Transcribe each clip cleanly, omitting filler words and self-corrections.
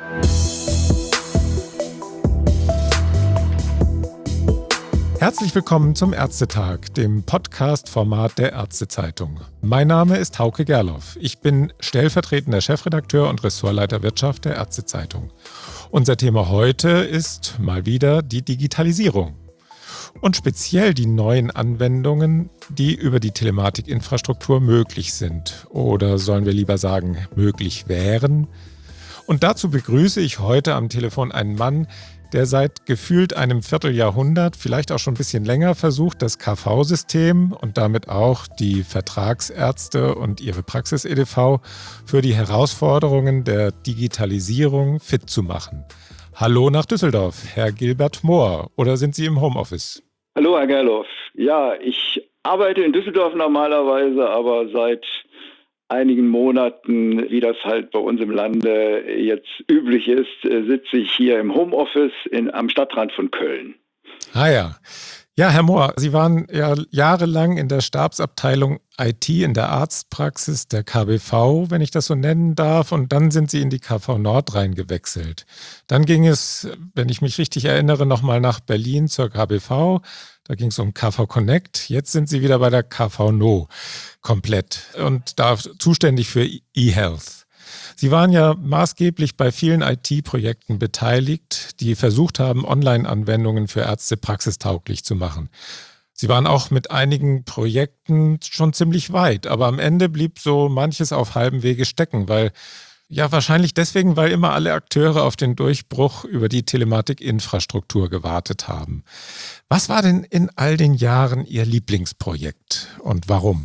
Herzlich willkommen zum Ärztetag, dem Podcast-Format der Ärztezeitung. Mein Name ist Hauke Gerloff. Ich bin stellvertretender Chefredakteur und Ressortleiter Wirtschaft der Ärztezeitung. Unser Thema heute ist mal wieder die Digitalisierung. Und speziell die neuen Anwendungen, die über die Telematikinfrastruktur möglich sind. Oder sollen wir lieber sagen, möglich wären. Und dazu begrüße ich heute am Telefon einen Mann, der seit gefühlt einem Vierteljahrhundert, vielleicht auch schon ein bisschen länger, versucht, das KV-System und damit auch die Vertragsärzte und ihre Praxis-EDV für die Herausforderungen der Digitalisierung fit zu machen. Hallo nach Düsseldorf, Herr Gilbert Mohr, oder sind Sie im Homeoffice? Hallo, Herr Gerloff. Ja, ich arbeite in Düsseldorf normalerweise, aber seit einigen Monaten, wie das halt bei uns im Lande jetzt üblich ist, sitze ich hier im Homeoffice am Stadtrand von Köln. Ah ja. Ja, Herr Mohr, Sie waren ja jahrelang in der Stabsabteilung IT in der Arztpraxis der KBV, wenn ich das so nennen darf, und dann sind Sie in die KV Nord reingewechselt. Dann ging es, wenn ich mich richtig erinnere, nochmal nach Berlin zur KBV. Da ging es um KV Connect. Jetzt sind Sie wieder bei der KV No komplett und da zuständig für eHealth. Sie waren ja maßgeblich bei vielen IT-Projekten beteiligt, die versucht haben, Online-Anwendungen für Ärzte praxistauglich zu machen. Sie waren auch mit einigen Projekten schon ziemlich weit, aber am Ende blieb so manches auf halbem Wege stecken, weil wahrscheinlich deswegen, weil immer alle Akteure auf den Durchbruch über die Telematikinfrastruktur gewartet haben. Was war denn in all den Jahren Ihr Lieblingsprojekt und warum?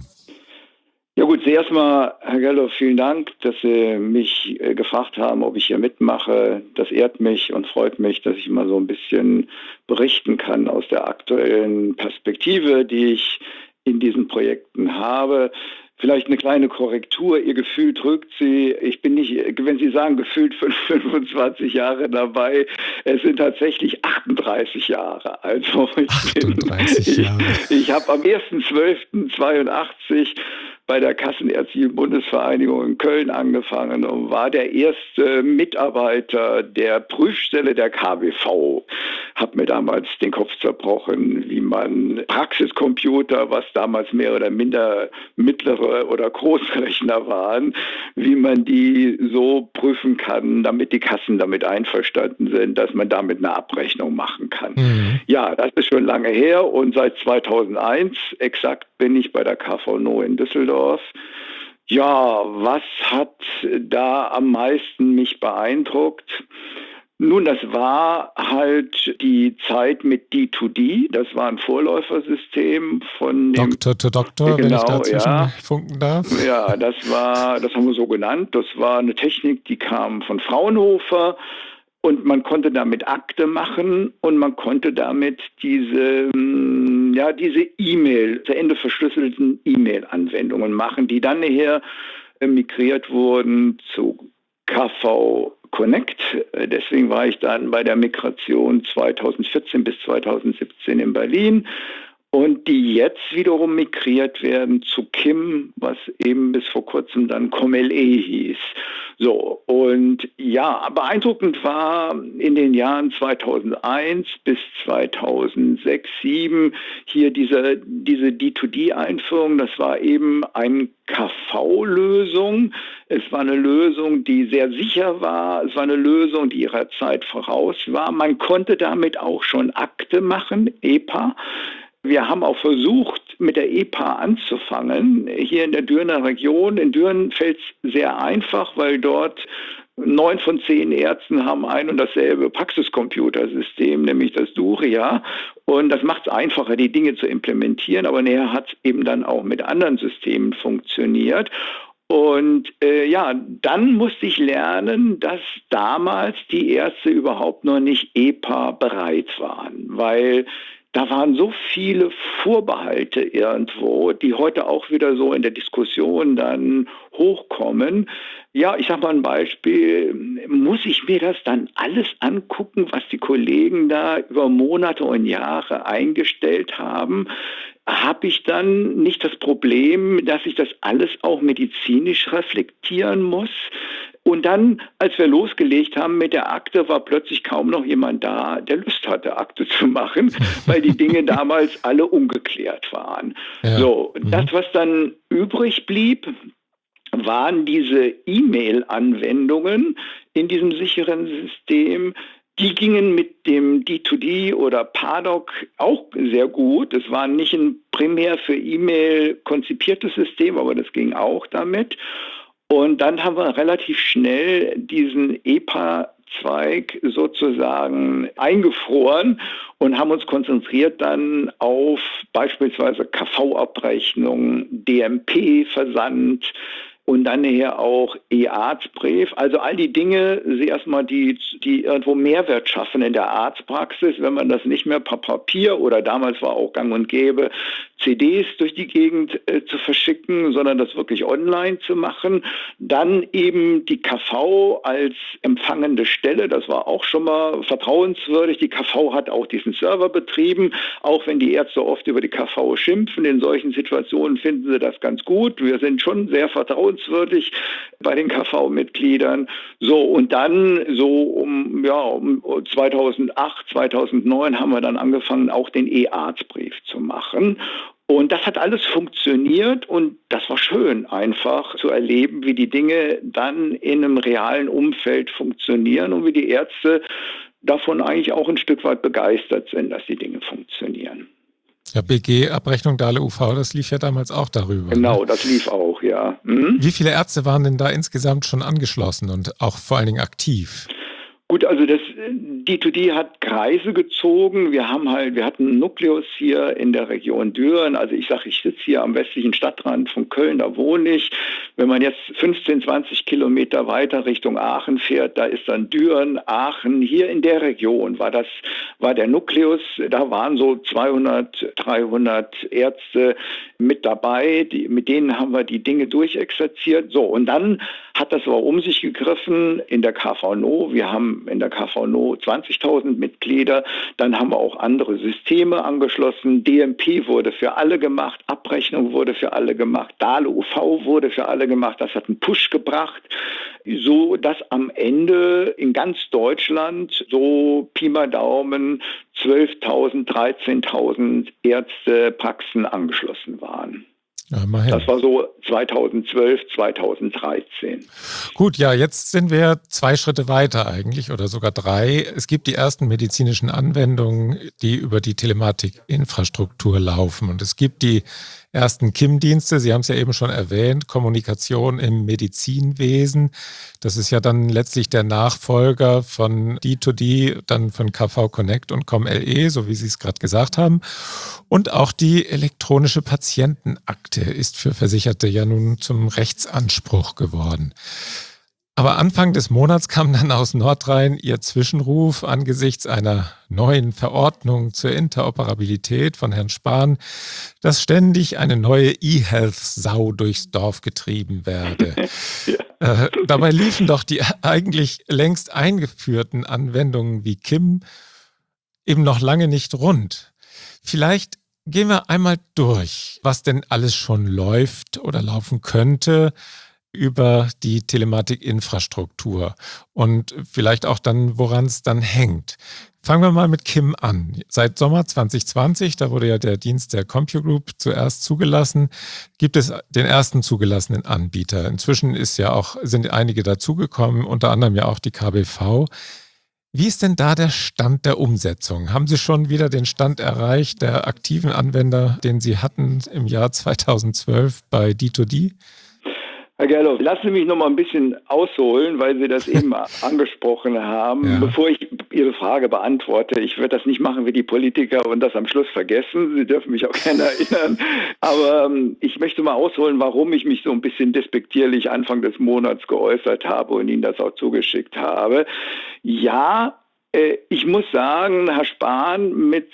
Ja gut, zuerst mal, Herr Gerloff, vielen Dank, dass Sie mich gefragt haben, ob ich hier mitmache. Das ehrt mich und freut mich, dass ich mal so ein bisschen berichten kann aus der aktuellen Perspektive, die ich in diesen Projekten habe. Vielleicht eine kleine Korrektur. Ihr Gefühl trügt Sie. Ich bin nicht, wenn Sie sagen, gefühlt 25 Jahre dabei. Es sind tatsächlich 38 Jahre. Also ich habe am 1.12.82 bei der Kassenärztlichen Bundesvereinigung in Köln angefangen und war der erste Mitarbeiter der Prüfstelle der KBV. Habe mir damals den Kopf zerbrochen, wie man Praxiscomputer, was damals mehr oder minder mittlere oder Großrechner waren, wie man die so prüfen kann, damit die Kassen damit einverstanden sind, dass man damit eine Abrechnung machen kann. Mhm. Ja, das ist schon lange her und seit 2001 exakt bin ich bei der KV No in Düsseldorf. Ja, was hat da am meisten mich beeindruckt? Nun, das war halt die Zeit mit D2D. Das war ein Vorläufersystem von dem Doktor to Doktor, wenn ich dazwischen funken darf. Ja, das haben wir so genannt. Das war eine Technik, die kam von Fraunhofer. Und man konnte damit Akte machen und man konnte damit diese E-Mail, zu Ende verschlüsselten E-Mail-Anwendungen machen, die dann nachher migriert wurden zu KV Connect. Deswegen war ich dann bei der Migration 2014 bis 2017 in Berlin. Und die jetzt wiederum migriert werden zu KIM, was eben bis vor kurzem dann COMLE hieß. So, und ja, beeindruckend war in den Jahren 2001 bis 2006, 2007 hier diese D2D-Einführung. Das war eben eine KV-Lösung. Es war eine Lösung, die sehr sicher war. Es war eine Lösung, die ihrer Zeit voraus war. Man konnte damit auch schon Akte machen, EPA. Wir haben auch versucht, mit der EPA anzufangen. Hier in der Dürener Region. In Düren fällt es sehr einfach, weil dort 9 von 10 Ärzten haben ein und dasselbe Praxiscomputersystem, nämlich das Duria. Und das macht es einfacher, die Dinge zu implementieren. Aber näher hat es eben dann auch mit anderen Systemen funktioniert. Und dann musste ich lernen, dass damals die Ärzte überhaupt noch nicht EPA bereit waren, weil da waren so viele Vorbehalte irgendwo, die heute auch wieder so in der Diskussion dann hochkommen. Ja, ich sage mal ein Beispiel. Muss ich mir das dann alles angucken, was die Kollegen da über Monate und Jahre eingestellt haben? Habe ich dann nicht das Problem, dass ich das alles auch medizinisch reflektieren muss? Und dann, als wir losgelegt haben mit der Akte, war plötzlich kaum noch jemand da, der Lust hatte, Akte zu machen, weil die Dinge damals alle ungeklärt waren. Ja. So, das, was dann übrig blieb, waren diese E-Mail-Anwendungen in diesem sicheren System. Die gingen mit dem D2D oder PADOC auch sehr gut. Es war nicht ein primär für E-Mail konzipiertes System, aber das ging auch damit. Und dann haben wir relativ schnell diesen EPA-Zweig sozusagen eingefroren und haben uns konzentriert dann auf beispielsweise KV-Abrechnung, DMP-Versand, und dann nachher auch E-Arztbrief. Also all die Dinge, erstmal die irgendwo Mehrwert schaffen in der Arztpraxis, wenn man das nicht mehr per Papier oder damals war auch gang und gäbe, CDs durch die Gegend zu verschicken, sondern das wirklich online zu machen. Dann eben die KV als empfangende Stelle, das war auch schon mal vertrauenswürdig. Die KV hat auch diesen Server betrieben, auch wenn die Ärzte oft über die KV schimpfen. In solchen Situationen finden sie das ganz gut. Wir sind schon sehr vertrauenswürdig bei den KV-Mitgliedern. So, und dann so um 2008, 2009 haben wir dann angefangen, auch den E-Arztbrief zu machen. Und das hat alles funktioniert und das war schön, einfach zu erleben, wie die Dinge dann in einem realen Umfeld funktionieren und wie die Ärzte davon eigentlich auch ein Stück weit begeistert sind, dass die Dinge funktionieren. Ja, BG-Abrechnung Dale UV, das lief ja damals auch darüber. Genau, ne? das lief auch, ja. Wie viele Ärzte waren denn da insgesamt schon angeschlossen und auch vor allen Dingen aktiv? Gut, also das D2D hat Kreise gezogen. Wir hatten einen Nukleus hier in der Region Düren. Also ich sitze hier am westlichen Stadtrand von Köln, da wohne ich. Wenn man jetzt 15, 20 Kilometer weiter Richtung Aachen fährt, da ist dann Düren, Aachen. Hier in der Region war der Nukleus. Da waren so 200, 300 Ärzte mit dabei. Mit denen haben wir die Dinge durchexerziert. So, und dann hat das aber um sich gegriffen in der KVNO. Wir haben in der KVNO 20.000 Mitglieder. Dann haben wir auch andere Systeme angeschlossen. DMP wurde für alle gemacht. Abrechnung wurde für alle gemacht. Dale UV wurde für alle gemacht. Das hat einen Push gebracht, so dass am Ende in ganz Deutschland so Pi mal Daumen 12.000, 13.000 Ärztepraxen angeschlossen waren. Ja, immerhin. Das war so 2012, 2013. Gut, ja, jetzt sind wir 2 Schritte weiter eigentlich oder sogar 3. Es gibt die ersten medizinischen Anwendungen, die über die Telematikinfrastruktur laufen. Und es gibt die ersten KIM-Dienste, Sie haben es ja eben schon erwähnt, Kommunikation im Medizinwesen. Das ist ja dann letztlich der Nachfolger von D2D, dann von KV Connect und ComLE, so wie Sie es gerade gesagt haben. Und auch die elektronische Patientenakte ist für Versicherte ja nun zum Rechtsanspruch geworden. Aber Anfang des Monats kam dann aus Nordrhein Ihr Zwischenruf angesichts einer neuen Verordnung zur Interoperabilität von Herrn Spahn, dass ständig eine neue E-Health-Sau durchs Dorf getrieben werde. Dabei liefen doch die eigentlich längst eingeführten Anwendungen wie KIM eben noch lange nicht rund. Vielleicht gehen wir einmal durch, was denn alles schon läuft oder laufen könnte über die Telematikinfrastruktur und vielleicht auch dann, woran es dann hängt. Fangen wir mal mit KIM an. Seit Sommer 2020, da wurde ja der Dienst der CompuGroup zuerst zugelassen, gibt es den ersten zugelassenen Anbieter. Inzwischen sind einige dazugekommen, unter anderem ja auch die KBV. Wie ist denn da der Stand der Umsetzung? Haben Sie schon wieder den Stand erreicht der aktiven Anwender, den Sie hatten im Jahr 2012 bei D2D? Herr Gerloff, lassen Sie mich noch mal ein bisschen ausholen, weil Sie das eben angesprochen haben, Ja. Bevor ich Ihre Frage beantworte. Ich werde das nicht machen wie die Politiker und das am Schluss vergessen. Sie dürfen mich auch gerne erinnern. Aber ich möchte mal ausholen, warum ich mich so ein bisschen despektierlich Anfang des Monats geäußert habe und Ihnen das auch zugeschickt habe. Ja, ich muss sagen, Herr Spahn mit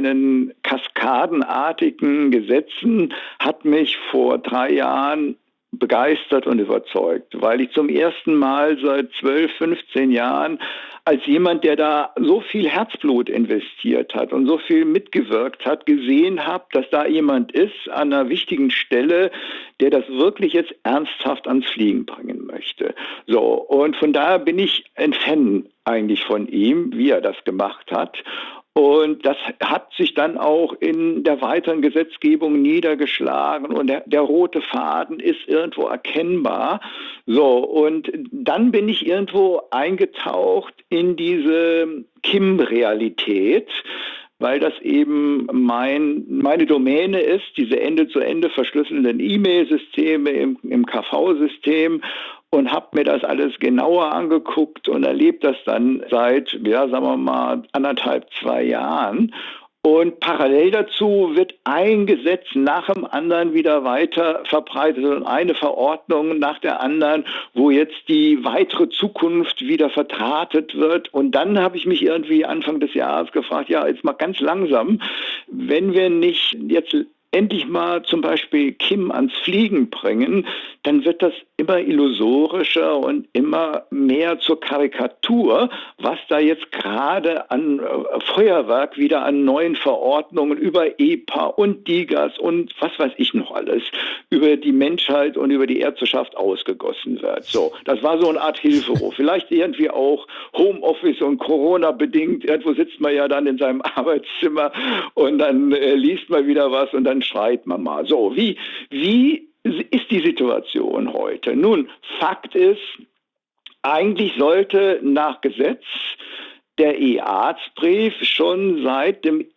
seinen kaskadenartigen Gesetzen hat mich vor 3 Jahren begeistert und überzeugt, weil ich zum ersten Mal seit 12, 15 Jahren als jemand, der da so viel Herzblut investiert hat und so viel mitgewirkt hat, gesehen habe, dass da jemand ist an einer wichtigen Stelle, der das wirklich jetzt ernsthaft ans Fliegen bringen möchte. So, und von daher bin ich ein Fan eigentlich von ihm, wie er das gemacht hat. Und das hat sich dann auch in der weiteren Gesetzgebung niedergeschlagen und der rote Faden ist irgendwo erkennbar. So, und dann bin ich irgendwo eingetaucht in diese KIM-Realität, weil das eben meine Domäne ist, diese Ende-zu-Ende verschlüsselnden E-Mail-Systeme im KV-System, und habe mir das alles genauer angeguckt und erlebt das dann seit, sagen wir mal, 1,5, 2 Jahren. Und parallel dazu wird ein Gesetz nach dem anderen wieder weiter verbreitet und eine Verordnung nach der anderen, wo jetzt die weitere Zukunft wieder verdrahtet wird. Und dann habe ich mich irgendwie Anfang des Jahres gefragt, ja, jetzt mal ganz langsam, wenn wir nicht jetzt endlich mal zum Beispiel KIM ans Fliegen bringen, dann wird das immer illusorischer und immer mehr zur Karikatur, was da jetzt gerade an Feuerwerk wieder an neuen Verordnungen über EPA und DIGAS und was weiß ich noch alles über die Menschheit und über die Ärzteschaft ausgegossen wird. So, das war so eine Art Hilferuf. Vielleicht irgendwie auch Homeoffice und Corona bedingt. Irgendwo sitzt man ja dann in seinem Arbeitszimmer und dann liest man wieder was und dann schreit man mal. So, wie ist die Situation heute? Nun, Fakt ist, eigentlich sollte nach Gesetz der E-Arztbrief schon seit dem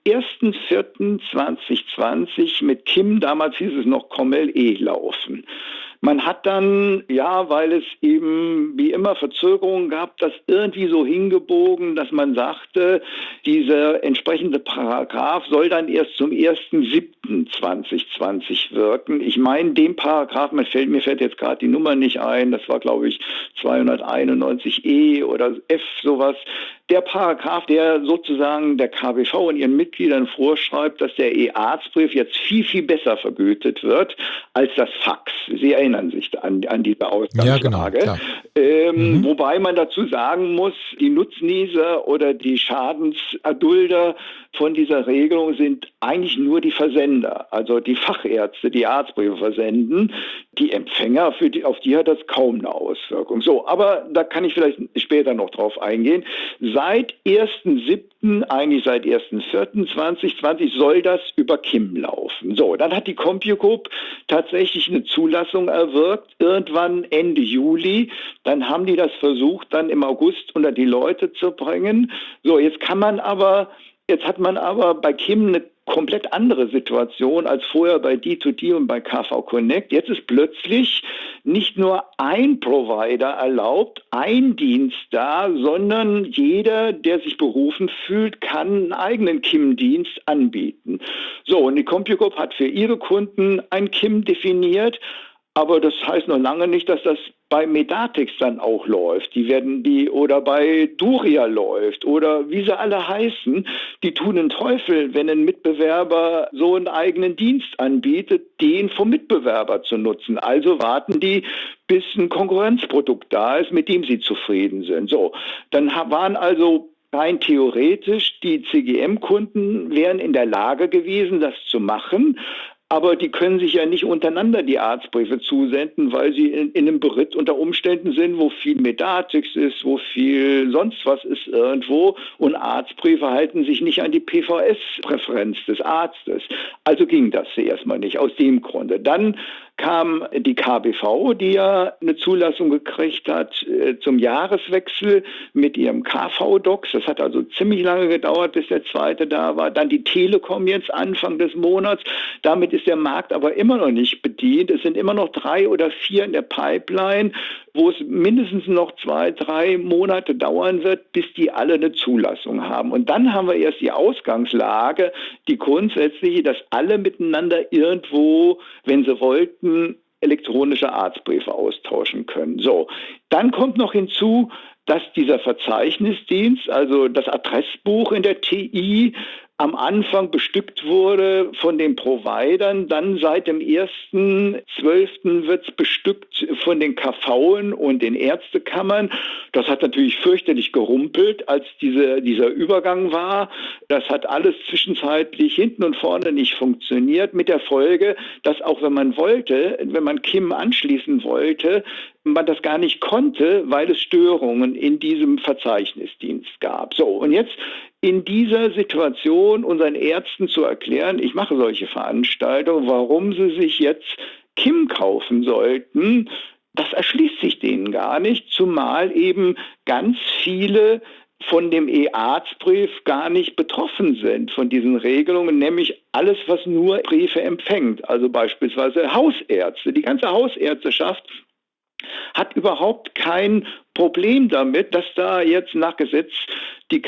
1.4.2020 mit KIM, damals hieß es noch Commel-E, laufen. Man hat dann, weil es eben wie immer Verzögerungen gab, das irgendwie so hingebogen, dass man sagte, dieser entsprechende Paragraph soll dann erst zum 1.7.2020 wirken. Ich meine, dem Paragraph, mir fällt jetzt gerade die Nummer nicht ein, das war, glaube ich, 291e oder F, sowas. Der Paragraph, der sozusagen der KBV und ihren Mitgliedern vorschreibt, dass der E-Arztbrief jetzt viel, viel besser vergütet wird als das Fax. Sie erinnern sich an diese Ausgangslage. Ja, genau, Wobei man dazu sagen muss, die Nutznießer oder die Schadenserdulder von dieser Regelung sind eigentlich nur die Versender, also die Fachärzte, die Arztbriefe versenden. Die Empfänger, auf die hat das kaum eine Auswirkung. So, aber da kann ich vielleicht später noch drauf eingehen. Seit 1.7., eigentlich seit 1.4.2020 soll das über KIM laufen. So, dann hat die CompuGroup tatsächlich eine Zulassung erwirkt, irgendwann Ende Juli. Dann haben die das versucht, dann im August unter die Leute zu bringen. So, jetzt hat man aber bei KIM eine komplett andere Situation als vorher bei D2D und bei KV Connect. Jetzt ist plötzlich nicht nur ein Provider erlaubt, ein Dienst da, sondern jeder, der sich berufen fühlt, kann einen eigenen KIM-Dienst anbieten. So, und die CompuGroup hat für ihre Kunden ein KIM definiert, aber das heißt noch lange nicht, dass das bei Medatix dann auch läuft. Oder bei Duria läuft oder wie sie alle heißen, die tun den Teufel, wenn ein Mitbewerber so einen eigenen Dienst anbietet, den vom Mitbewerber zu nutzen. Also warten die, bis ein Konkurrenzprodukt da ist, mit dem sie zufrieden sind. So, dann waren also rein theoretisch die CGM-Kunden wären in der Lage gewesen, das zu machen. Aber die können sich ja nicht untereinander die Arztbriefe zusenden, weil sie in einem Beritt unter Umständen sind, wo viel Medatix ist, wo viel sonst was ist irgendwo. Und Arztbriefe halten sich nicht an die PVS-Präferenz des Arztes. Also ging das erstmal nicht, aus dem Grunde. Dann kam die KBV, die ja eine Zulassung gekriegt hat zum Jahreswechsel mit ihrem KV-Docs. Das hat also ziemlich lange gedauert, bis der zweite da war. Dann die Telekom jetzt Anfang des Monats. Damit ist der Markt aber immer noch nicht bedient. Es sind immer noch 3 oder 4 in der Pipeline, wo es mindestens noch 2, 3 Monate dauern wird, bis die alle eine Zulassung haben. Und dann haben wir erst die Ausgangslage, die grundsätzliche, dass alle miteinander irgendwo, wenn sie wollten, elektronische Arztbriefe austauschen können. So, dann kommt noch hinzu, dass dieser Verzeichnisdienst, also das Adressbuch in der TI, am Anfang bestückt wurde von den Providern. Dann seit dem 1.12. wird es bestückt von den KVen und den Ärztekammern. Das hat natürlich fürchterlich gerumpelt, als dieser Übergang war. Das hat alles zwischenzeitlich hinten und vorne nicht funktioniert, mit der Folge, dass auch wenn man KIM anschließen wollte, man das gar nicht konnte, weil es Störungen in diesem Verzeichnisdienst gab. So, und jetzt in dieser Situation unseren Ärzten zu erklären, ich mache solche Veranstaltungen, warum sie sich jetzt KIM kaufen sollten, das erschließt sich denen gar nicht, zumal eben ganz viele von dem E-Arztbrief gar nicht betroffen sind von diesen Regelungen, nämlich alles, was nur Briefe empfängt, also beispielsweise Hausärzte. Die ganze Hausärzteschaft hat überhaupt kein Problem damit, dass da jetzt nach Gesetz die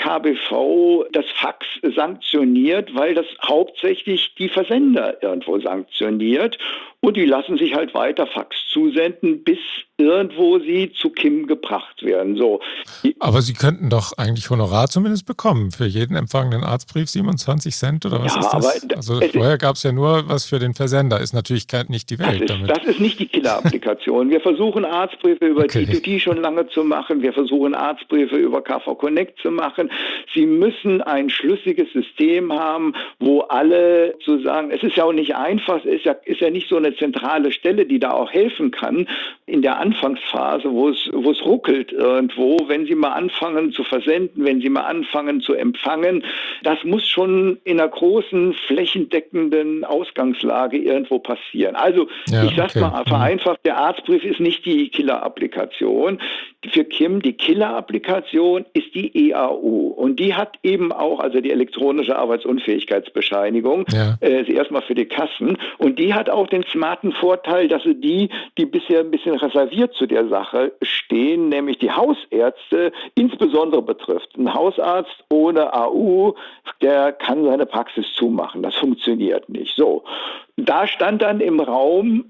KBV das Fax sanktioniert, weil das hauptsächlich die Versender irgendwo sanktioniert. Und die lassen sich halt weiter Fax zusenden, bis irgendwo sie zu KIM gebracht werden. So. Aber Sie könnten doch eigentlich Honorar zumindest bekommen für jeden empfangenen Arztbrief, 27 Cent oder was ist das? Also vorher gab es ja nur was für den Versender, ist natürlich nicht die Welt damit. Das ist nicht die Killer-Applikation. Wir versuchen Arztbriefe über T2T schon lange zu machen. Wir versuchen Arztbriefe über KV Connect zu machen. Sie müssen ein schlüssiges System haben, wo alle sozusagen, es ist ja auch nicht einfach, es ist ja nicht so eine zentrale Stelle, die da auch helfen kann in der Anfangsphase, wo es ruckelt irgendwo, wenn Sie mal anfangen zu versenden, wenn Sie mal anfangen zu empfangen. Das muss schon in einer großen, flächendeckenden Ausgangslage irgendwo passieren. Also ich sage mal vereinfacht, der Arztbrief ist nicht die Killer-Applikation. Für KIM, die Killer-Applikation ist die EAU. Und die hat eben auch, also die elektronische Arbeitsunfähigkeitsbescheinigung, erstmal für die Kassen. Und die hat auch den smarten Vorteil, dass sie die bisher ein bisschen reserviert zu der Sache stehen, nämlich die Hausärzte insbesondere betrifft. Ein Hausarzt ohne AU, der kann seine Praxis zumachen. Das funktioniert nicht. So. Da stand dann im Raum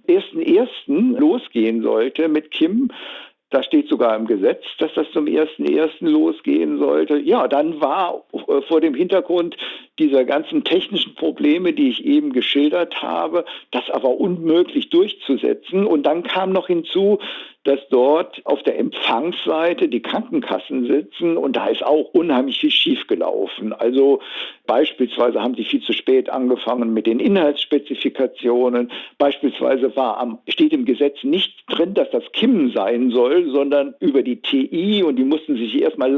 1.1. losgehen sollte mit KIM. Da steht sogar im Gesetz, dass das zum 1.1. losgehen sollte. Ja, dann war vor dem Hintergrund dieser ganzen technischen Probleme, die ich eben geschildert habe, das aber unmöglich durchzusetzen. Und dann kam noch hinzu, dass dort auf der Empfangsseite die Krankenkassen sitzen und da ist auch unheimlich viel schiefgelaufen. Also beispielsweise haben sie viel zu spät angefangen mit den Inhaltsspezifikationen. Beispielsweise steht im Gesetz nicht drin, dass das KIM sein soll, sondern über die TI und die mussten sich erstmal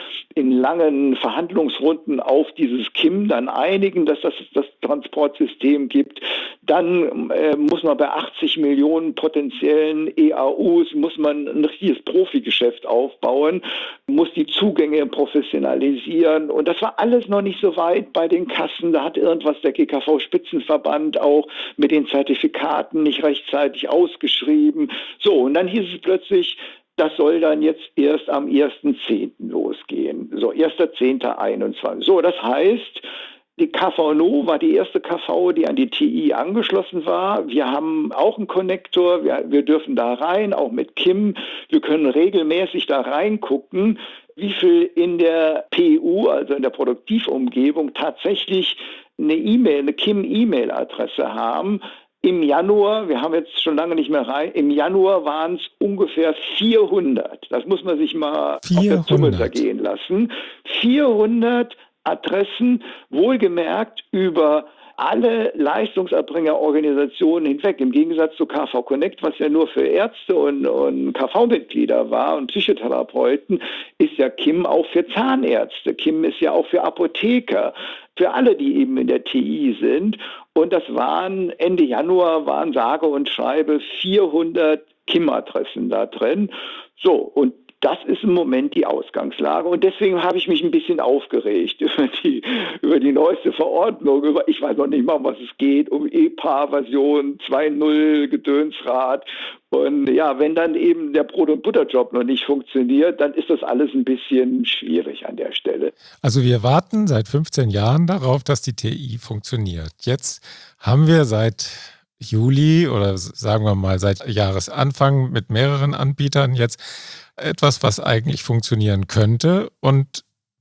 in langen Verhandlungsrunden auf dieses KIM dann einigen, dass das Transportsystem gibt. Dann muss man bei 80 Millionen potenziellen EAUs muss man ein richtiges Profigeschäft aufbauen, muss die Zugänge professionalisieren und das war alles noch nicht so weit bei den Kassen. Da hat irgendwas der GKV-Spitzenverband auch mit den Zertifikaten nicht rechtzeitig ausgeschrieben. So, und dann hieß es plötzlich, das soll dann jetzt erst am 1.10. losgehen. So, 1.10.21. So, das heißt, die KVNO war die erste KV, die an die TI angeschlossen war. Wir haben auch einen Konnektor, wir dürfen da rein, auch mit KIM. Wir können regelmäßig da reingucken, wie viel in der PU, also in der Produktivumgebung, tatsächlich eine KIM-E-Mail-Adresse haben. Im Januar, wir haben jetzt schon lange nicht mehr rein, im Januar waren es ungefähr 400. Das muss man sich mal auf der Zunge zergehen lassen. 400 Adressen, wohlgemerkt über alle Leistungserbringerorganisationen hinweg. Im Gegensatz zu KV Connect, was ja nur für Ärzte und KV-Mitglieder war und Psychotherapeuten, ist ja KIM auch für Zahnärzte. KIM ist ja auch für Apotheker, für alle, die eben in der TI sind. Und das waren Ende Januar sage und schreibe 400 KIM-Adressen da drin. So, und das ist im Moment die Ausgangslage und deswegen habe ich mich ein bisschen aufgeregt über die neueste Verordnung, ich weiß noch nicht mal, um was es geht, um EPA-Version 2.0 Gedönsrad. Und ja, wenn dann eben der Brot- und Butterjob noch nicht funktioniert, dann ist das alles ein bisschen schwierig an der Stelle. Also wir warten seit 15 Jahren darauf, dass die TI funktioniert. Jetzt haben wir seit Juli oder sagen wir mal seit Jahresanfang mit mehreren Anbietern jetzt etwas, was eigentlich funktionieren könnte. Und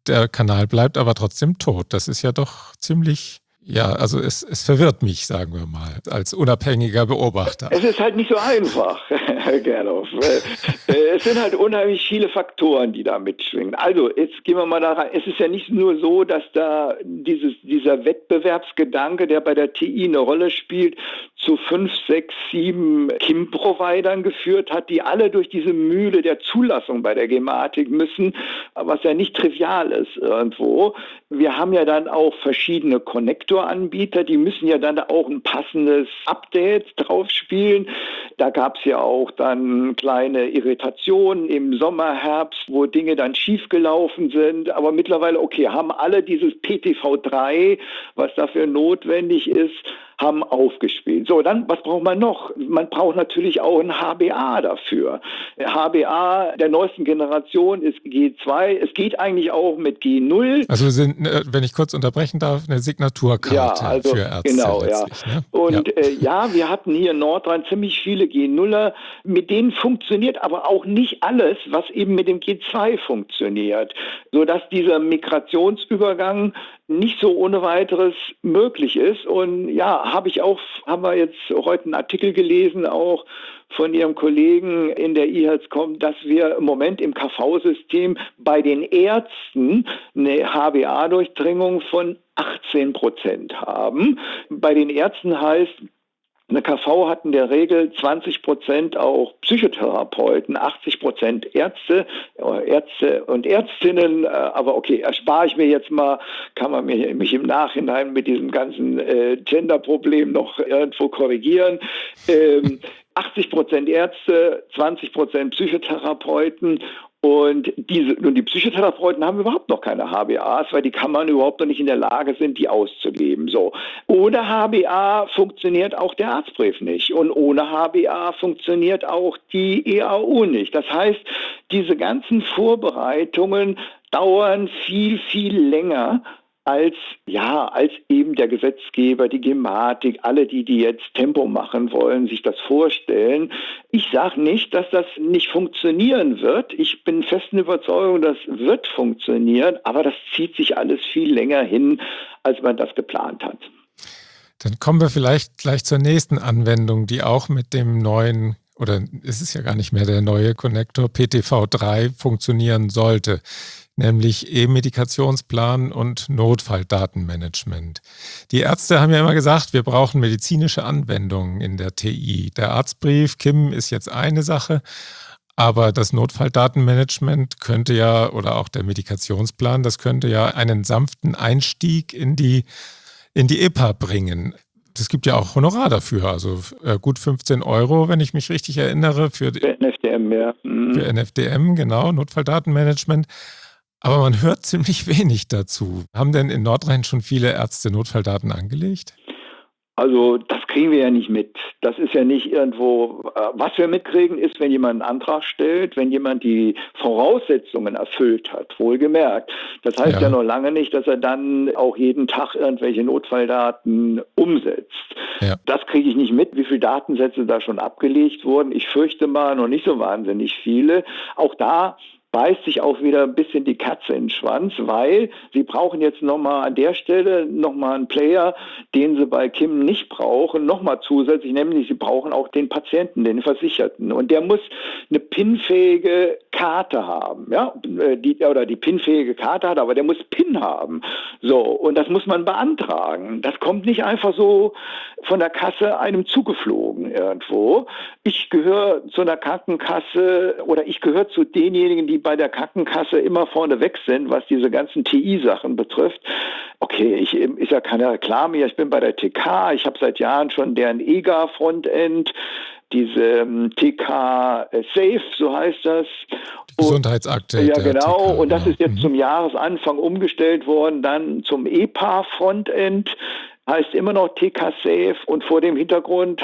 der Kanal bleibt aber trotzdem tot. Das ist ja doch ziemlich, ja, also es verwirrt mich, sagen wir mal, als unabhängiger Beobachter. Es ist halt nicht so einfach, Herr Gerloff. Es sind halt unheimlich viele Faktoren, die da mitschwingen. Also, jetzt gehen wir mal da rein. Es ist ja nicht nur so, dass da dieser Wettbewerbsgedanke, der bei der TI eine Rolle spielt, zu 5, 6, 7 KIM-Providern geführt hat, die alle durch diese Mühle der Zulassung bei der Gematik müssen, was ja nicht trivial ist irgendwo. Wir haben ja dann auch verschiedene Konnektoranbieter, die müssen ja dann auch ein passendes Update drauf spielen. Da gab es ja auch dann kleine Irritationen im Sommer, Herbst, wo Dinge dann schiefgelaufen sind. Aber mittlerweile, okay, haben alle dieses PTV3, was dafür notwendig ist, haben aufgespielt. So, dann, was braucht man noch? Man braucht natürlich auch ein HBA dafür. HBA der neuesten Generation ist G2. Es geht eigentlich auch mit G0. Also sind, wenn ich kurz unterbrechen darf, eine Signaturkarte für Ärzte. Genau, letztlich, ja. Ne? Und wir hatten hier in Nordrhein ziemlich viele G0er. Mit denen funktioniert aber auch nicht alles, was eben mit dem G2 funktioniert, sodass dieser Migrationsübergang nicht so ohne weiteres möglich ist. Und ja, haben wir jetzt heute einen Artikel gelesen, auch von Ihrem Kollegen in der eHealth.com, dass wir im Moment im KV-System bei den Ärzten eine HBA-Durchdringung von 18% haben. Bei den Ärzten heißt, eine KV hat in der Regel 20% auch Psychotherapeuten, 80% Ärzte und Ärztinnen. Aber okay, erspare ich mir jetzt mal, kann man mich im Nachhinein mit diesem ganzen Gender-Problem noch irgendwo korrigieren. 80% Ärzte, 20% Psychotherapeuten. Und die Psychotherapeuten haben überhaupt noch keine HBAs, weil die Kammern überhaupt noch nicht in der Lage sind, die auszugeben. So. Ohne HBA funktioniert auch der Arztbrief nicht. Und ohne HBA funktioniert auch die EAU nicht. Das heißt, diese ganzen Vorbereitungen dauern viel, viel länger, als eben der Gesetzgeber, die Gematik, alle, die jetzt Tempo machen wollen, sich das vorstellen. Ich sage nicht, dass das nicht funktionieren wird. Ich bin festen Überzeugung, das wird funktionieren, aber das zieht sich alles viel länger hin, als man das geplant hat. Dann kommen wir vielleicht gleich zur nächsten Anwendung, die auch mit dem neuen, oder es ist ja gar nicht mehr der neue Konnektor PTV3 funktionieren sollte, nämlich E-Medikationsplan und Notfalldatenmanagement. Die Ärzte haben ja immer gesagt, wir brauchen medizinische Anwendungen in der TI. Der Arztbrief, KIM, ist jetzt eine Sache, aber das Notfalldatenmanagement könnte ja, oder auch der Medikationsplan, das könnte ja einen sanften Einstieg in die EPA bringen. Es gibt ja auch Honorar dafür, also gut 15 €, wenn ich mich richtig erinnere, für NFDM, ja. Für NFDM, genau, Notfalldatenmanagement. Aber man hört ziemlich wenig dazu. Haben denn in Nordrhein schon viele Ärzte Notfalldaten angelegt? Also das kriegen wir ja nicht mit. Das ist ja nicht irgendwo, was wir mitkriegen, ist, wenn jemand einen Antrag stellt, wenn jemand die Voraussetzungen erfüllt hat, wohlgemerkt. Das heißt ja noch lange nicht, dass er dann auch jeden Tag irgendwelche Notfalldaten umsetzt. Ja. Das kriege ich nicht mit, wie viele Datensätze da schon abgelegt wurden. Ich fürchte mal noch nicht so wahnsinnig viele. Auch da beißt sich auch wieder ein bisschen die Katze in den Schwanz, weil sie brauchen jetzt nochmal an der Stelle nochmal einen Player, den sie bei KIM nicht brauchen, nochmal zusätzlich, nämlich sie brauchen auch den Patienten, den Versicherten. Und der muss eine PIN-fähige Karte haben, ja, die PIN-fähige Karte hat, aber der muss PIN haben. So, und das muss man beantragen. Das kommt nicht einfach so von der Kasse einem zugeflogen irgendwo. Ich gehöre zu einer Krankenkasse oder ich gehöre zu denjenigen, die bei der Krankenkasse immer vorne weg sind, was diese ganzen TI-Sachen betrifft. Okay, ist ja keine Reklame hier, ich bin bei der TK, ich habe seit Jahren schon deren EGA-Frontend, diese TK Safe, so heißt das. Die Gesundheitsakte. Ja, genau. TK, und das ist jetzt zum Jahresanfang umgestellt worden, dann zum EPA-Frontend. heißt immer noch TK Safe, und vor dem Hintergrund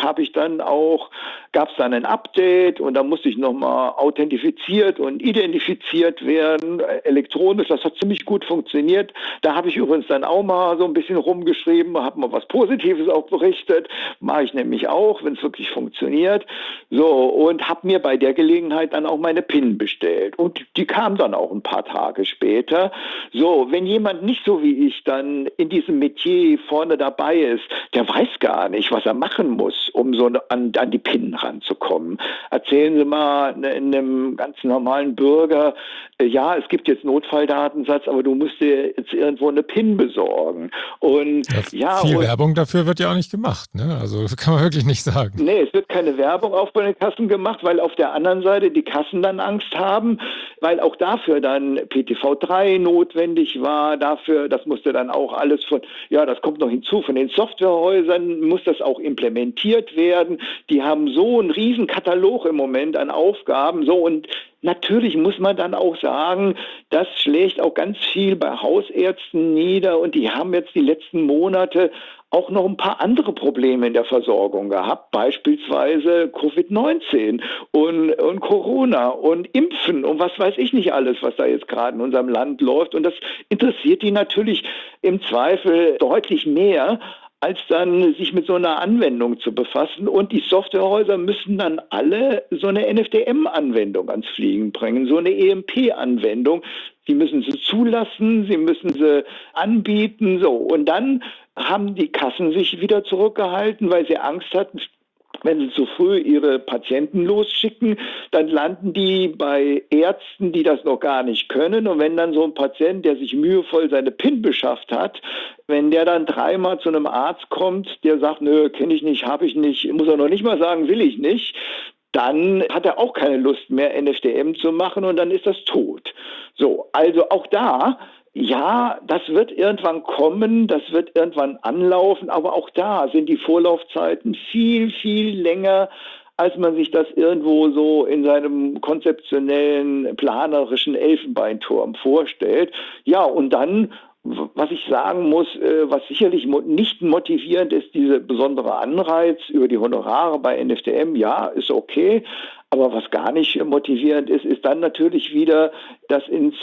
gab es dann ein Update und da musste ich nochmal authentifiziert und identifiziert werden, elektronisch. Das hat ziemlich gut funktioniert. Da habe ich übrigens dann auch mal so ein bisschen rumgeschrieben, habe mal was Positives auch berichtet. Mache ich nämlich auch, wenn es wirklich funktioniert. So, und habe mir bei der Gelegenheit dann auch meine PIN bestellt. Und die kam dann auch ein paar Tage später. So, wenn jemand nicht so wie ich dann in diesem Metier vorne dabei ist, der weiß gar nicht, was er machen muss, um so an die PIN ranzukommen. Erzählen Sie mal einem ganz normalen Bürger, ja, es gibt jetzt Notfalldatensatz, aber du musst dir jetzt irgendwo eine PIN besorgen. Und viel Werbung dafür wird ja auch nicht gemacht, ne? Also kann man wirklich nicht sagen. Nee, es wird keine Werbung auch bei den Kassen gemacht, weil auf der anderen Seite die Kassen dann Angst haben, weil auch dafür dann PTV3 notwendig war. Dafür, das musste dann auch alles das kommt noch hinzu, von den Softwarehäusern muss das auch implementiert werden. Die haben so einen riesen Katalog im Moment an Aufgaben. So, und natürlich muss man dann auch sagen, das schlägt auch ganz viel bei Hausärzten nieder, und die haben jetzt die letzten Monate auch noch ein paar andere Probleme in der Versorgung gehabt, beispielsweise Covid-19 und Corona und Impfen und was weiß ich nicht alles, was da jetzt gerade in unserem Land läuft. Und das interessiert die natürlich im Zweifel deutlich mehr, als dann sich mit so einer Anwendung zu befassen. Und die Softwarehäuser müssen dann alle so eine NFDM-Anwendung ans Fliegen bringen, so eine EMP-Anwendung. Sie müssen sie zulassen, sie müssen sie anbieten, so. Und dann haben die Kassen sich wieder zurückgehalten, weil sie Angst hatten, wenn sie zu früh ihre Patienten losschicken, dann landen die bei Ärzten, die das noch gar nicht können. Und wenn dann so ein Patient, der sich mühevoll seine PIN beschafft hat, wenn der dann dreimal zu einem Arzt kommt, der sagt, nö, kenne ich nicht, habe ich nicht, muss er noch nicht mal sagen, will ich nicht, dann hat er auch keine Lust mehr, NFDM zu machen, und dann ist das tot. So, also auch da, ja, das wird irgendwann kommen, das wird irgendwann anlaufen, aber auch da sind die Vorlaufzeiten viel, viel länger, als man sich das irgendwo so in seinem konzeptionellen, planerischen Elfenbeinturm vorstellt. Ja, und dann, was ich sagen muss, was sicherlich nicht motivierend ist, dieser besondere Anreiz über die Honorare bei NFDM, ja, ist okay. Aber was gar nicht motivierend ist, ist dann natürlich wieder, dass ins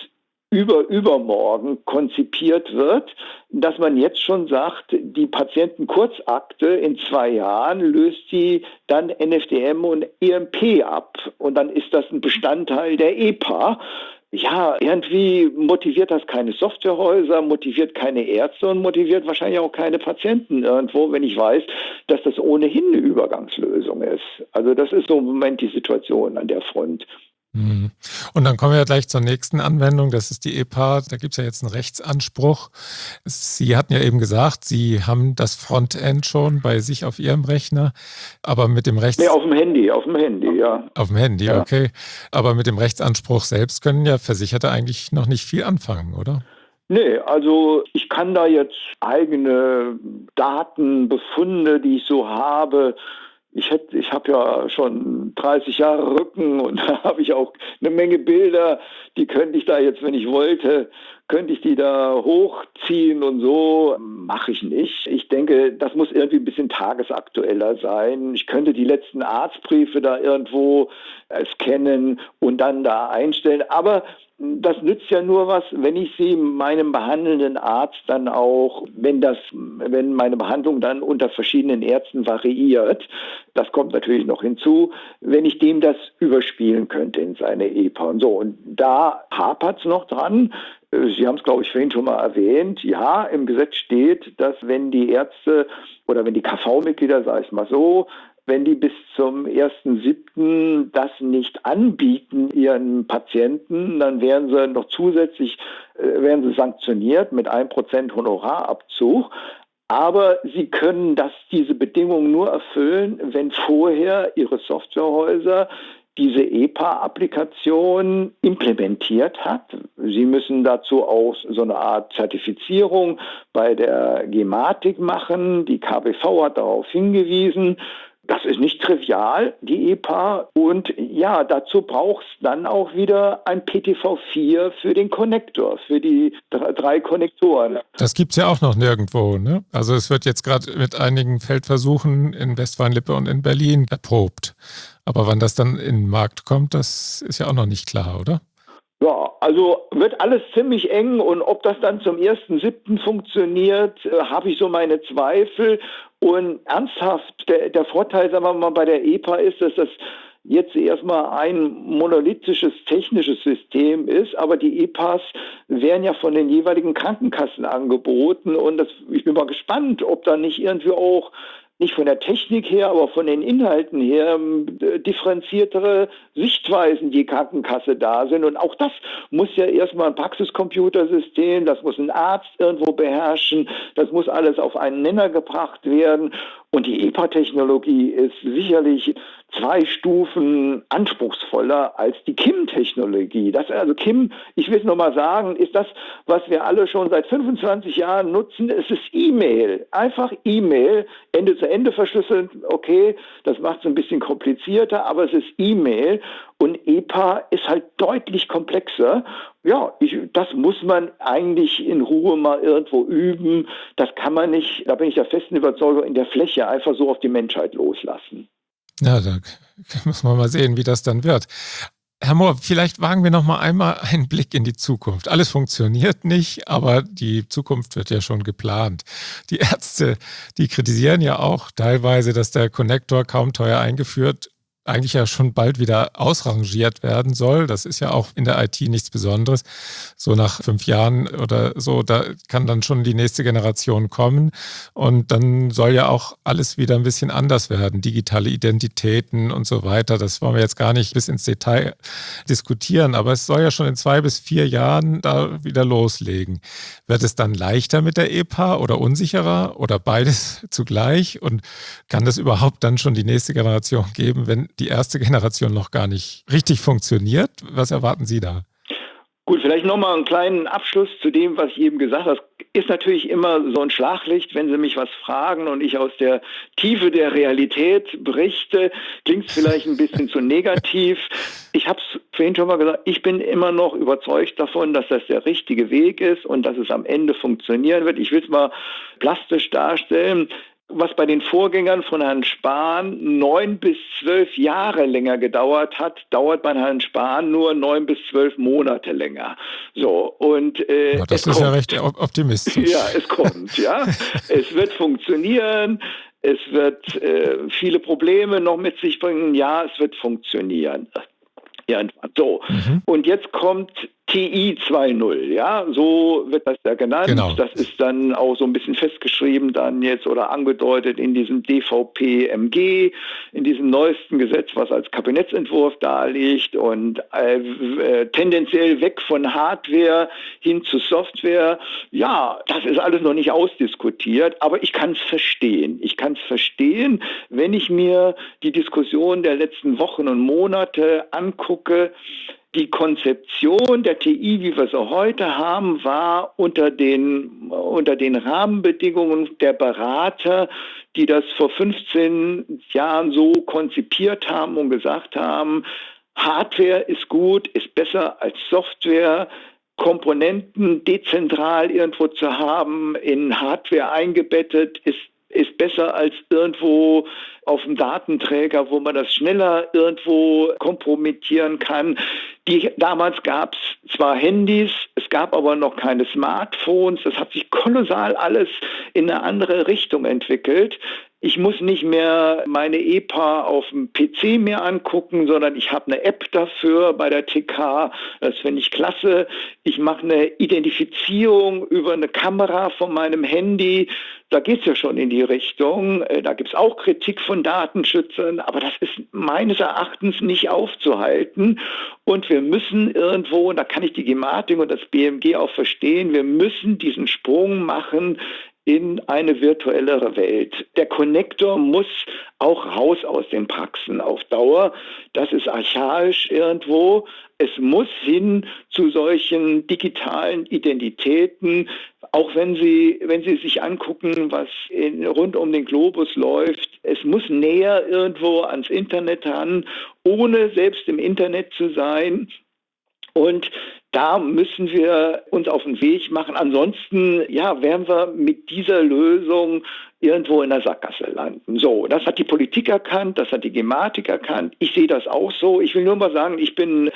übermorgen konzipiert wird, dass man jetzt schon sagt, die Patientenkurzakte in 2 Jahren löst die dann NFDM und EMP ab. Und dann ist das ein Bestandteil der EPA. Ja, irgendwie motiviert das keine Softwarehäuser, motiviert keine Ärzte und motiviert wahrscheinlich auch keine Patienten irgendwo, wenn ich weiß, dass das ohnehin eine Übergangslösung ist. Also das ist so im Moment die Situation an der Front. Und dann kommen wir ja gleich zur nächsten Anwendung, das ist die EPA. Da gibt es ja jetzt einen Rechtsanspruch. Sie hatten ja eben gesagt, Sie haben das Frontend schon bei sich auf Ihrem Rechner, aber mit dem Nee, auf dem Handy, ja. Auf dem Handy, ja. Okay. Aber mit dem Rechtsanspruch selbst können ja Versicherte eigentlich noch nicht viel anfangen, oder? Nee, also ich kann da jetzt eigene Datenbefunde, die ich so habe. Ich habe ja schon 30 Jahre Rücken, und da habe ich auch eine Menge Bilder, die könnte ich da jetzt, wenn ich wollte, könnte ich die da hochziehen und so. Mache ich nicht. Ich denke, das muss irgendwie ein bisschen tagesaktueller sein. Ich könnte die letzten Arztbriefe da irgendwo scannen und dann da einstellen. Aber das nützt ja nur was, wenn ich sie meinem behandelnden Arzt dann auch, wenn meine Behandlung dann unter verschiedenen Ärzten variiert, das kommt natürlich noch hinzu, wenn ich dem das überspielen könnte in seine EPA und so. Und da hapert es noch dran. Sie haben es, glaube ich, vorhin schon mal erwähnt. Ja, im Gesetz steht, dass wenn die Ärzte oder wenn die KV-Mitglieder, sage ich mal so, wenn die bis zum 1.7. das nicht anbieten ihren Patienten, dann werden sie noch zusätzlich sanktioniert mit 1% Honorarabzug. Aber sie können diese Bedingungen nur erfüllen, wenn vorher ihre Softwarehäuser diese EPA-Applikation implementiert hat. Sie müssen dazu auch so eine Art Zertifizierung bei der Gematik machen. Die KBV hat darauf hingewiesen. Das ist nicht trivial, die EPA. Und ja, dazu braucht es dann auch wieder ein PTV4 für den Konnektor, für die drei Konnektoren. Das gibt es ja auch noch nirgendwo, ne? Also es wird jetzt gerade mit einigen Feldversuchen in Westfalen-Lippe und in Berlin erprobt. Aber wann das dann in den Markt kommt, das ist ja auch noch nicht klar, oder? Ja, also wird alles ziemlich eng und ob das dann zum 1.7. funktioniert, habe ich so meine Zweifel. Und ernsthaft, der Vorteil, sagen wir mal, bei der EPA ist, dass das jetzt erstmal ein monolithisches technisches System ist, aber die EPAs werden ja von den jeweiligen Krankenkassen angeboten und ich bin mal gespannt, ob da nicht irgendwie auch nicht von der Technik her, aber von den Inhalten her differenziertere Sichtweisen die Krankenkasse da sind. Und auch das muss ja erstmal ein Praxiscomputersystem, das muss ein Arzt irgendwo beherrschen, das muss alles auf einen Nenner gebracht werden. Und die EPA-Technologie ist sicherlich 2 Stufen anspruchsvoller als die KIM-Technologie. Also KIM, ich will es nochmal sagen, ist das, was wir alle schon seit 25 Jahren nutzen. Es ist E-Mail, einfach E-Mail, Ende zu Ende verschlüsselt. Okay, das macht es ein bisschen komplizierter, aber es ist E-Mail und EPA ist halt deutlich komplexer. Ja, das muss man eigentlich in Ruhe mal irgendwo üben. Das kann man nicht, da bin ich der festen Überzeugung, in der Fläche einfach so auf die Menschheit loslassen. Ja, da muss man mal sehen, wie das dann wird. Herr Mohr, vielleicht wagen wir noch mal einmal einen Blick in die Zukunft. Alles funktioniert nicht, aber die Zukunft wird ja schon geplant. Die Ärzte, die kritisieren ja auch teilweise, dass der Konnektor kaum teuer eingeführt eigentlich ja schon bald wieder ausrangiert werden soll. Das ist ja auch in der IT nichts Besonderes. So nach 5 Jahren oder so, da kann dann schon die nächste Generation kommen. Und dann soll ja auch alles wieder ein bisschen anders werden. Digitale Identitäten und so weiter. Das wollen wir jetzt gar nicht bis ins Detail diskutieren. Aber es soll ja schon in 2 bis 4 Jahren da wieder loslegen. Wird es dann leichter mit der EPA oder unsicherer oder beides zugleich? Und kann das überhaupt dann schon die nächste Generation geben, wenn die erste Generation noch gar nicht richtig funktioniert? Was erwarten Sie da? Gut, vielleicht nochmal einen kleinen Abschluss zu dem, was ich eben gesagt habe. Das ist natürlich immer so ein Schlaglicht, wenn Sie mich was fragen und ich aus der Tiefe der Realität berichte, klingt es vielleicht ein bisschen zu negativ. Ich habe es vorhin schon mal gesagt, ich bin immer noch überzeugt davon, dass das der richtige Weg ist und dass es am Ende funktionieren wird. Ich will es mal plastisch darstellen. Was bei den Vorgängern von Herrn Spahn 9 bis 12 Jahre länger gedauert hat, dauert bei Herrn Spahn nur 9 bis 12 Monate länger. So, und das ist ja recht optimistisch. Ja, es kommt, ja. Es wird funktionieren. Es wird viele Probleme noch mit sich bringen. Ja, es wird funktionieren. Ja, so. Und jetzt kommt TI 2.0, ja, so wird das ja genannt. Genau. Das ist dann auch so ein bisschen festgeschrieben dann jetzt oder angedeutet in diesem DVP-MG, in diesem neuesten Gesetz, was als Kabinettsentwurf da liegt und tendenziell weg von Hardware hin zu Software. Ja, das ist alles noch nicht ausdiskutiert, aber ich kann es verstehen. Ich kann es verstehen, wenn ich mir die Diskussion der letzten Wochen und Monate angucke. Die Konzeption der TI, wie wir sie heute haben, war unter den Rahmenbedingungen der Berater, die das vor 15 Jahren so konzipiert haben und gesagt haben, Hardware ist gut, ist besser als Software, Komponenten dezentral irgendwo zu haben, in Hardware eingebettet, ist besser als irgendwo auf dem Datenträger, wo man das schneller irgendwo kompromittieren kann. Damals gab es zwar Handys, es gab aber noch keine Smartphones. Das hat sich kolossal alles in eine andere Richtung entwickelt. Ich muss nicht mehr meine EPA auf dem PC mehr angucken, sondern ich habe eine App dafür bei der TK. Das finde ich klasse. Ich mache eine Identifizierung über eine Kamera von meinem Handy. Da geht es ja schon in die Richtung. Da gibt es auch Kritik von Datenschützern, aber das ist meines Erachtens nicht aufzuhalten. Und wir müssen irgendwo, und da kann ich die Gematik und das BMG auch verstehen, wir müssen diesen Sprung machen in eine virtuellere Welt. Der Connector muss auch raus aus den Praxen auf Dauer. Das ist archaisch irgendwo. Es muss hin zu solchen digitalen Identitäten, auch wenn Sie sich angucken, was rund um den Globus läuft. Es muss näher irgendwo ans Internet ran, ohne selbst im Internet zu sein. Und da müssen wir uns auf den Weg machen. Ansonsten, werden wir mit dieser Lösung irgendwo in der Sackgasse landen. So, das hat die Politik erkannt, das hat die Gematik erkannt. Ich sehe das auch so. Ich will nur mal sagen, ich bin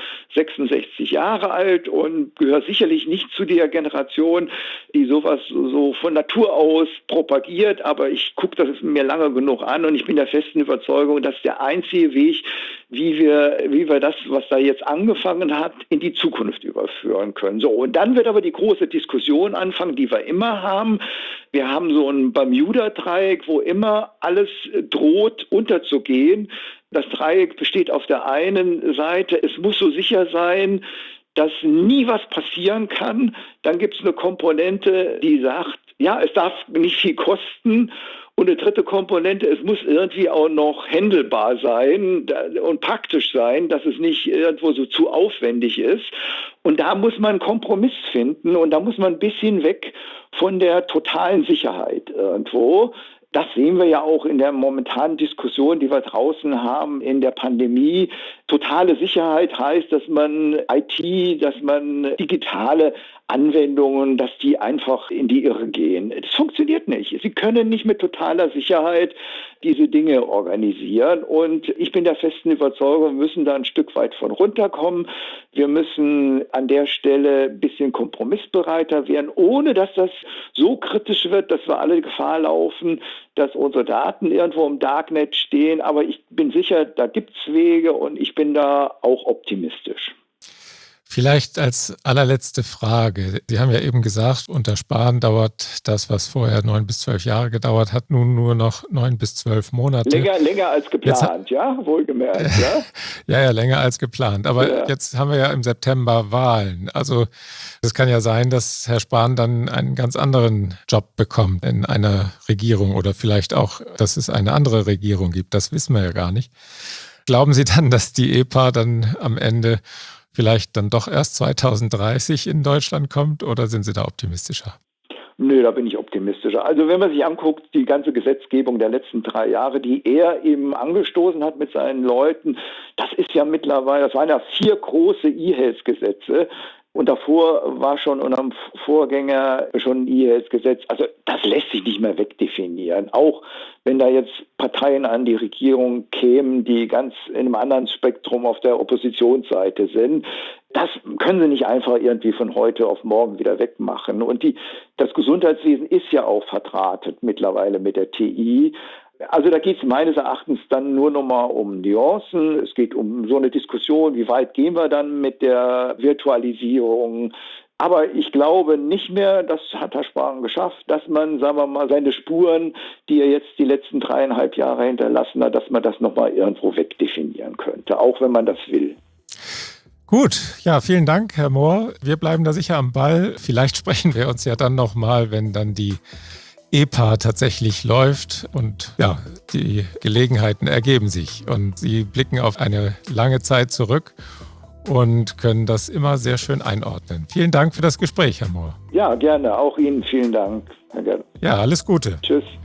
66 Jahre alt und gehöre sicherlich nicht zu der Generation, die sowas so von Natur aus propagiert. Aber ich gucke das mir lange genug an und ich bin der festen Überzeugung, dass der einzige Weg, wie wir das, was da jetzt angefangen hat, in die Zukunft überführen können. So, und dann wird aber die große Diskussion anfangen, die wir immer haben. Wir haben so ein Bermuda-Dreieck, wo immer alles droht unterzugehen. Das Dreieck besteht auf der einen Seite, es muss so sicher sein, dass nie was passieren kann. Dann gibt es eine Komponente, die sagt, es darf nicht viel kosten. Und eine dritte Komponente, es muss irgendwie auch noch handelbar sein und praktisch sein, dass es nicht irgendwo so zu aufwendig ist. Und da muss man einen Kompromiss finden und da muss man ein bisschen weg von der totalen Sicherheit irgendwo. Das sehen wir ja auch in der momentanen Diskussion, die wir draußen haben in der Pandemie. Totale Sicherheit heißt, dass man IT, dass man digitale Anwendungen, dass die einfach in die Irre gehen. Das funktioniert nicht. Sie können nicht mit totaler Sicherheit diese Dinge organisieren. Und ich bin der festen Überzeugung, wir müssen da ein Stück weit von runterkommen. Wir müssen an der Stelle ein bisschen kompromissbereiter werden, ohne dass das so kritisch wird, dass wir alle Gefahr laufen, dass unsere Daten irgendwo im Darknet stehen. Aber ich bin sicher, da gibt es Wege und ich bin da auch optimistisch. Vielleicht als allerletzte Frage. Sie haben ja eben gesagt, unter Sparen dauert das, was vorher 9 bis 12 Jahre gedauert hat, nun nur noch 9 bis 12 Monate. Länger als geplant, wohlgemerkt. Ja, länger als geplant. Aber jetzt haben wir ja im September Wahlen. Also es kann ja sein, dass Herr Spahn dann einen ganz anderen Job bekommt in einer Regierung oder vielleicht auch, dass es eine andere Regierung gibt. Das wissen wir ja gar nicht. Glauben Sie dann, dass die EPA dann am Ende vielleicht dann doch erst 2030 in Deutschland kommt oder sind Sie da optimistischer? Nö, da bin ich optimistischer. Also wenn man sich anguckt, die ganze Gesetzgebung der letzten 3 Jahre, die er eben angestoßen hat mit seinen Leuten, das ist ja mittlerweile, das waren ja 4 große E-Health-Gesetze. Und davor war schon unter dem Vorgänger schon ein E-Health-Gesetz. Also das lässt sich nicht mehr wegdefinieren. Auch wenn da jetzt Parteien an die Regierung kämen, die ganz in einem anderen Spektrum auf der Oppositionsseite sind. Das können sie nicht einfach irgendwie von heute auf morgen wieder wegmachen. Und das Gesundheitswesen ist ja auch verdrahtet mittlerweile mit der TI. Also da geht es meines Erachtens dann nur noch mal um Nuancen. Es geht um so eine Diskussion, wie weit gehen wir dann mit der Virtualisierung. Aber ich glaube nicht mehr, das hat Herr Spahn geschafft, dass man, sagen wir mal, seine Spuren, die er jetzt die letzten 3,5 Jahre hinterlassen hat, dass man das noch mal irgendwo wegdefinieren könnte, auch wenn man das will. Gut, ja, vielen Dank, Herr Mohr. Wir bleiben da sicher am Ball. Vielleicht sprechen wir uns ja dann noch mal, wenn dann die EPA tatsächlich läuft und ja, die Gelegenheiten ergeben sich und Sie blicken auf eine lange Zeit zurück und können das immer sehr schön einordnen. Vielen Dank für das Gespräch, Herr Mohr. Ja, gerne. Auch Ihnen vielen Dank, Herr Gerl. Ja, alles Gute. Tschüss.